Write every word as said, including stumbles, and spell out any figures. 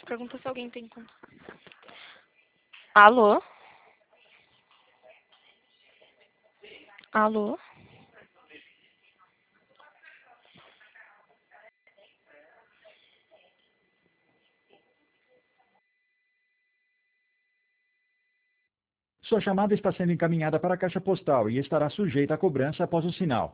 Pergunta se alguém tem contato. Alô? Alô? Sua chamada está sendo encaminhada para a caixa postal e estará sujeita a cobrança após o sinal.